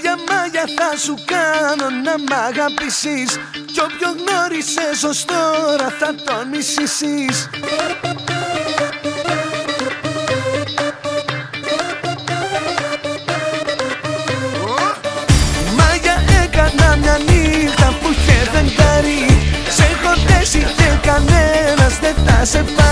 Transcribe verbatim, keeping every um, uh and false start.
Μάγια, μάγια θα σου κάνω να μ' αγαπήσεις, κι όποιο γνώρισες ως τώρα θα τον μισήσεις. Μάγια, έκανα μια νύχτα που είχε φεγγάρι, σε έχω δέσει και κανένας δεν θα σε πάρει.